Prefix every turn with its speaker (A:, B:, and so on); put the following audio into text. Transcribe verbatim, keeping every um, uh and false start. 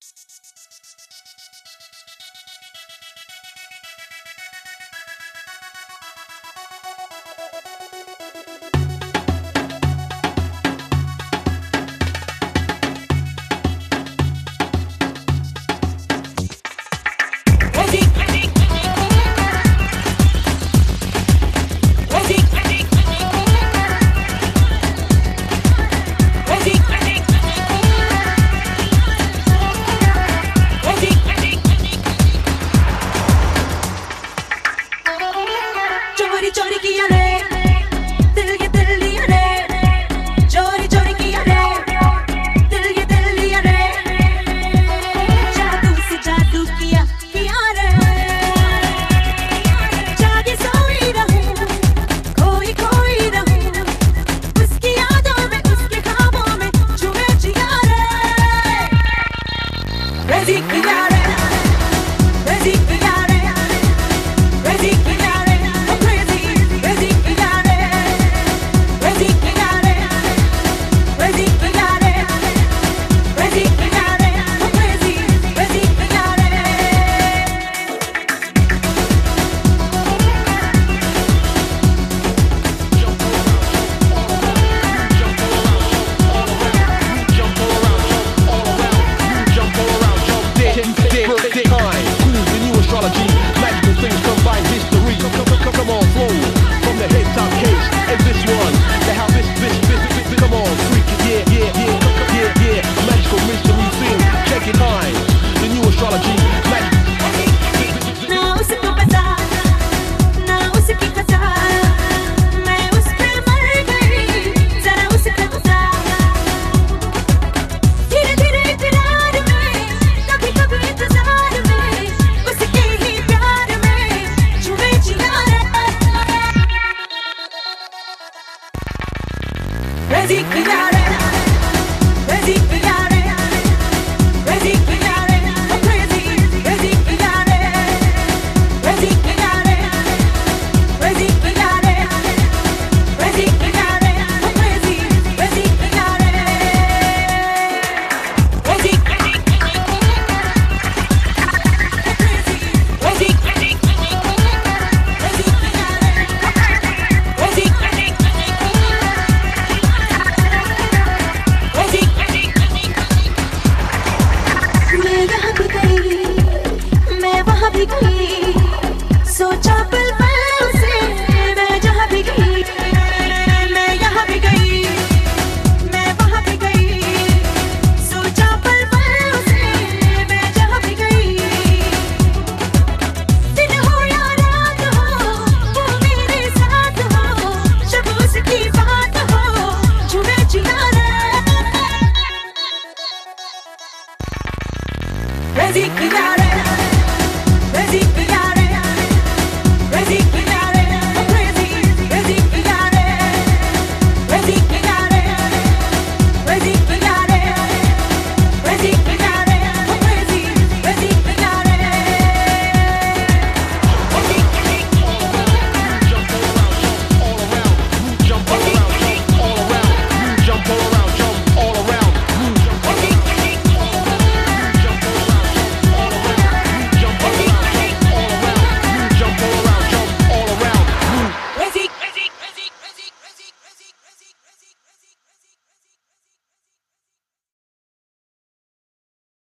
A: चोरी किया रे दिल ये दिल लिया रे, चोरी चोरी किया रे दिल ये दिल लिया रे, जादू से जादू किया किया रे, जागे सोई रहूं खोई खोई रहूं उसकी यादों में उसके ख्वाबों में झूमे जिया रे, क्रेज़ी किया रे क्रेज़ी किया रे क्रेज़ी किया रे
B: magical things combine history. Come on, flow from the head top case. And this one, the how this, this, this, this, come on, freak it, yeah, yeah, yeah, yeah, yeah. A magical mystery thing. Check it out. The new astrology, magic.
A: ना उसको पता, ना उसकी खता, मैं उस पे मर गई, जरा उसका पता। धीरे धीरे इकरार में, कभी कभी इंतजार में, उसके ही प्यार में झूमे जिया रे, क्रेज़ी किया रे, क्रेज़ी किया रे, क्रेज़ी किया रे, ओ क्रेज़ी, क्रेज़ी किया रे, क्रेज़ी किया रे, क्रेज़ी किया रे, क्रेज़ी किया रे, ओ क्रेज़ी, क्रेज़ी किया रे, क्रेज़ी, क्रेज़ी, क्रेज़ी, क्रेज़ी किया रे, क्रेज़ी, क्रेज़ी, मैं यहाँ भी गई, मैं वहाँ भी गई, सोचा पल पल उसे, मैं जहाँ भी गई, मैं यहाँ भी गई, मैं वहाँ भी गई, सोचा पल पल उसे, मैं जहाँ भी गई, दिन हो या रात हो, वो मेरे साथ हो, जब उसकी बात हो, झूमे जिया रे, क्रेज़ी किया रे, क्रेज़ी किया